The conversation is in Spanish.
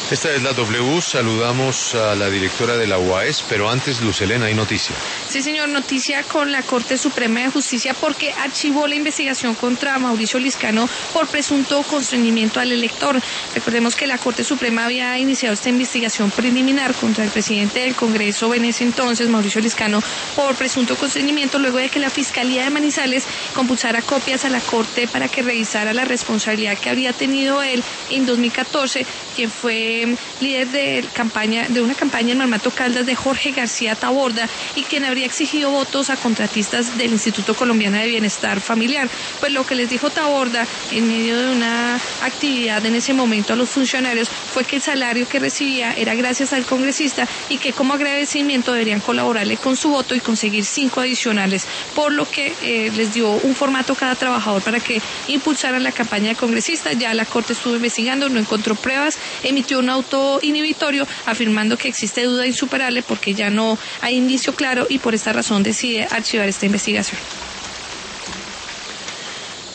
Esta es la W, saludamos a la directora de la UAS, pero antes, Luz Helena, hay noticia. Sí, señor, noticia con la Corte Suprema de Justicia porque archivó la investigación contra Mauricio Liscano por presunto constreñimiento al elector. Recordemos que la Corte Suprema había iniciado esta investigación preliminar contra el presidente del Congreso en ese entonces, Mauricio Liscano, por presunto constreñimiento, luego de que la Fiscalía de Manizales compulsara copias a la Corte para que revisara la responsabilidad que habría tenido él en 2014, quien fue líder de una campaña en Marmato Caldas de Jorge García Taborda y quien habría exigido votos a contratistas del Instituto Colombiano de Bienestar Familiar. Pues lo que les dijo Taborda en medio de una actividad en ese momento a los funcionarios fue que el salario que recibía era gracias al congresista y que como agradecimiento deberían colaborarle con su voto y conseguir 5 adicionales, por lo que les dio un formato a cada trabajador para que impulsaran la campaña del congresista. Ya la Corte estuvo investigando, no encontró pruebas, emitió un auto inhibitorio afirmando que existe duda insuperable porque ya no hay indicio claro y por esta razón decide archivar esta investigación.